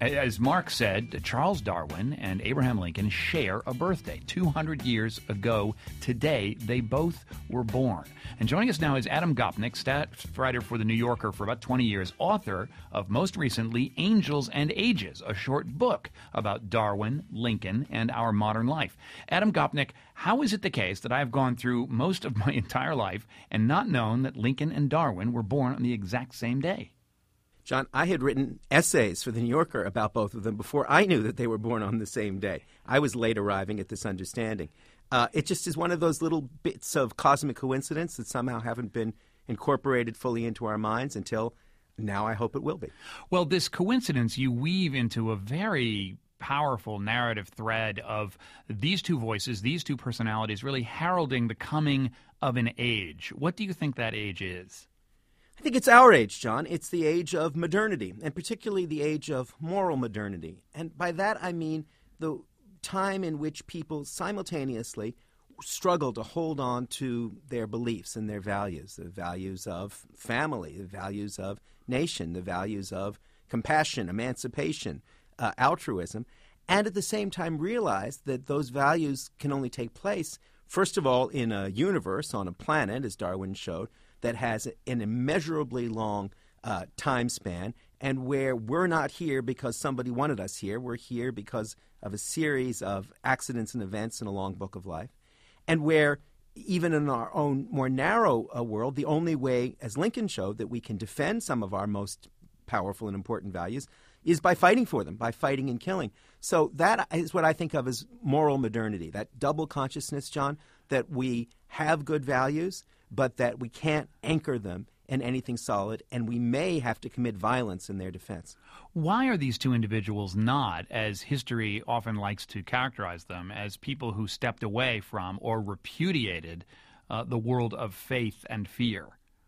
As Mark said, Charles Darwin and Abraham Lincoln share a birthday. 200 years ago today, they both were born. And joining us now is Adam Gopnik, staff writer for The New Yorker for about 20 years, author of, most recently, Angels and Ages, a short book about Darwin, Lincoln, and our modern life. Adam Gopnik, how is it the case that I have gone through most of my entire life and not known that Lincoln and Darwin were born on the exact same day? John, I had written essays for The New Yorker about both of them before I knew that they were born on the same day. I was late arriving at this understanding. It just is one of those little bits of cosmic coincidence that somehow haven't been incorporated fully into our minds until now. I hope it will be. Well, this coincidence you weave into a very powerful narrative thread of these two voices, these two personalities really heralding the coming of an age. What do you think that age is? I think it's our age, John. It's the age of modernity, and particularly the age of moral modernity. And by that I mean the time in which people simultaneously struggle to hold on to their beliefs and their values, the values of family, the values of nation, the values of compassion, emancipation, altruism, and at the same time realize that those values can only take place, first of all, in a universe, on a planet, as Darwin showed, that has an immeasurably long time span, and where we're not here because somebody wanted us here. We're here because of a series of accidents and events in a long book of life, and where even in our own more narrow world, the only way, as Lincoln showed, that we can defend some of our most powerful and important values is by fighting for them, by fighting and killing. So that is what I think of as moral modernity, that double consciousness, John, that we have good values, but that we can't anchor them in anything solid, and we may have to commit violence in their defense. Why are these two individuals not, as history often likes to characterize them, as people who stepped away from or repudiated the world of faith and fear?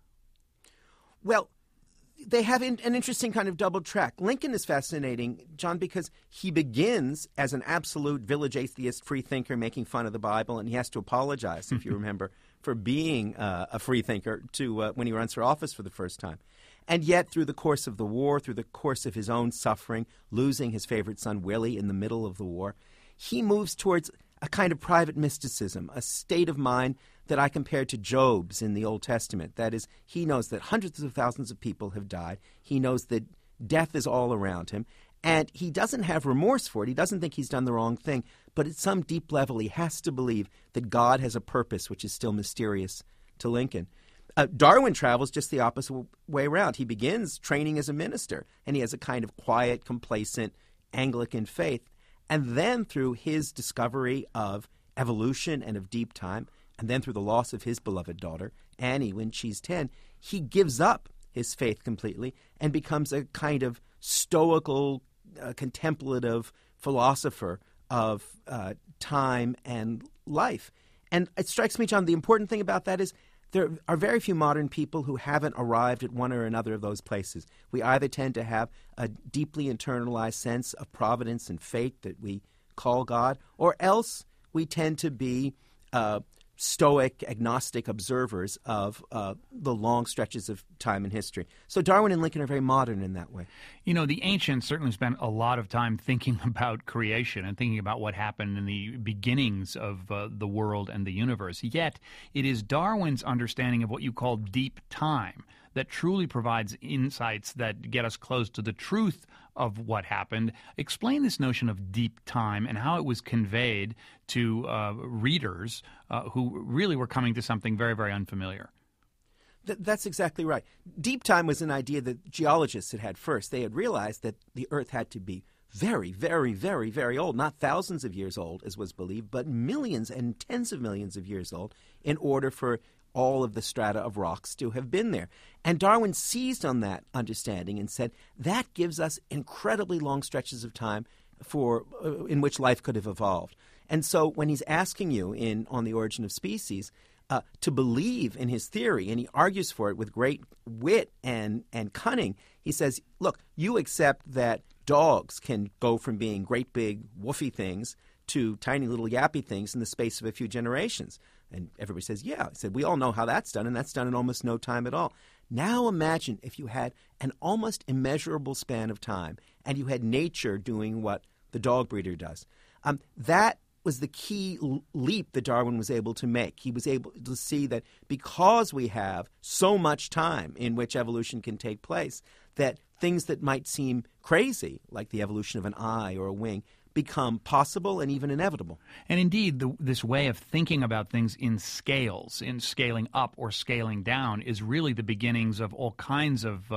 Well, they have an interesting kind of double track. Lincoln is fascinating, John, because he begins as an absolute village atheist freethinker making fun of the Bible, and he has to apologize, if you remember, for being a freethinker to when he runs for office for the first time. And yet, through the course of the war, through the course of his own suffering, losing his favorite son, Willie, in the middle of the war, he moves towards a kind of private mysticism, a state of mind that I compared to Job's in the Old Testament. That is, he knows that hundreds of thousands of people have died. He knows that death is all around him. And he doesn't have remorse for it. He doesn't think he's done the wrong thing. But at some deep level, he has to believe that God has a purpose which is still mysterious to Lincoln. Darwin travels just the opposite way around. He begins training as a minister, and he has a kind of quiet, complacent Anglican faith. And then through his discovery of evolution and of deep time, and then through the loss of his beloved daughter, Annie, when she's 10, he gives up his faith completely and becomes a kind of stoical, contemplative philosopher of time and life. And it strikes me, John, the important thing about that is there are very few modern people who haven't arrived at one or another of those places. We either tend to have a deeply internalized sense of providence and fate that we call God, or else we tend to be stoic, agnostic observers of the long stretches of time in history. So Darwin and Lincoln are very modern in that way. You know, the ancients certainly spent a lot of time thinking about creation and thinking about what happened in the beginnings of the world and the universe. Yet it is Darwin's understanding of what you call deep time that truly provides insights that get us close to the truth of what happened. Explain this notion of deep time and how it was conveyed to readers who really were coming to something very, very unfamiliar. That's exactly right. Deep time was an idea that geologists had had first. They had realized that the Earth had to be very, very, very, very old, not thousands of years old, as was believed, but millions and tens of millions of years old in order for all of the strata of rocks to have been there. And Darwin seized on that understanding and said, that gives us incredibly long stretches of time in which life could have evolved. And so when he's asking you on The Origin of Species to believe in his theory, and he argues for it with great wit and cunning, he says, look, you accept that dogs can go from being great big woofy things to tiny little yappy things in the space of a few generations. And everybody says, yeah. I said, we all know how that's done, and that's done in almost no time at all. Now imagine if you had an almost immeasurable span of time and you had nature doing what the dog breeder does. That was the key leap that Darwin was able to make. He was able to see that because we have so much time in which evolution can take place, that things that might seem crazy, like the evolution of an eye or a wing, become possible and even inevitable. And indeed, this way of thinking about things in scales, in scaling up or scaling down, is really the beginnings of all kinds of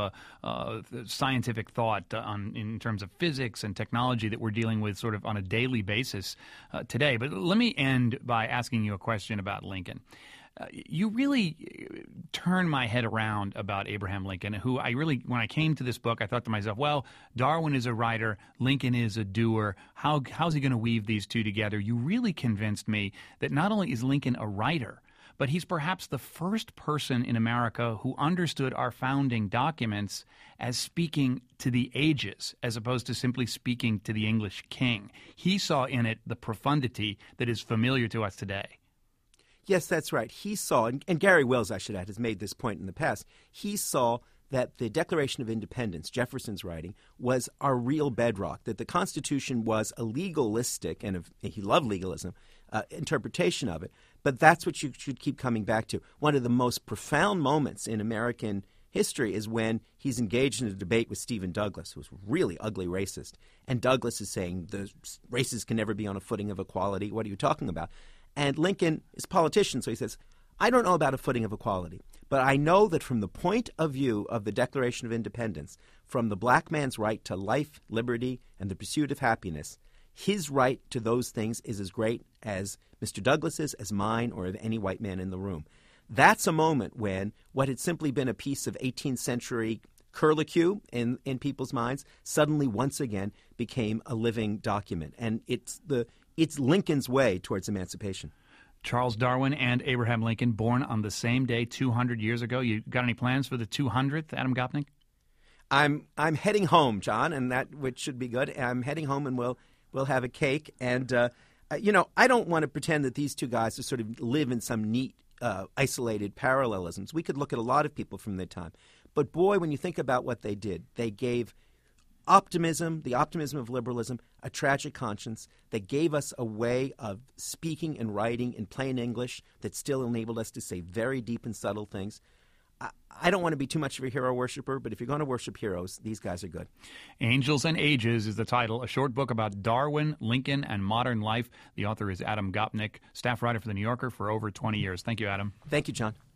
scientific thought in terms of physics and technology that we're dealing with sort of on a daily basis today. But let me end by asking you a question about Lincoln. You really turn my head around about Abraham Lincoln, who when I came to this book, I thought to myself, well, Darwin is a writer, Lincoln is a doer. How's he going to weave these two together? You really convinced me that not only is Lincoln a writer, but he's perhaps the first person in America who understood our founding documents as speaking to the ages, as opposed to simply speaking to the English king. He saw in it the profundity that is familiar to us today. Yes, that's right. He saw, and Gary Wills, I should add, has made this point in the past, he saw that the Declaration of Independence, Jefferson's writing, was our real bedrock, that the Constitution was a legalistic, and he loved legalism, interpretation of it, but that's what you should keep coming back to. One of the most profound moments in American history is when he's engaged in a debate with Stephen Douglas, who's really ugly racist, and Douglas is saying the races can never be on a footing of equality. What are you talking about? And Lincoln is a politician, so he says, I don't know about a footing of equality, but I know that from the point of view of the Declaration of Independence, from the black man's right to life, liberty, and the pursuit of happiness, his right to those things is as great as Mr. Douglas's, as mine, or of any white man in the room. That's a moment when what had simply been a piece of 18th century curlicue in people's minds suddenly once again became a living document. And it's Lincoln's way towards emancipation. Charles Darwin and Abraham Lincoln, born on the same day 200 years ago. You got any plans for the 200th, Adam Gopnik? I'm heading home, John, and which should be good. I'm heading home, and we'll have a cake. And I don't want to pretend that these two guys are sort of live in some neat, isolated parallelisms. We could look at a lot of people from their time, but boy, when you think about what they did, they gave optimism, the optimism of liberalism, a tragic conscience that gave us a way of speaking and writing in plain English that still enabled us to say very deep and subtle things. I don't want to be too much of a hero worshiper, but if you're going to worship heroes, these guys are good. Angels and Ages is the title, a short book about Darwin, Lincoln, and modern life. The author is Adam Gopnik, staff writer for The New Yorker for over 20 years. Thank you, Adam. Thank you, John.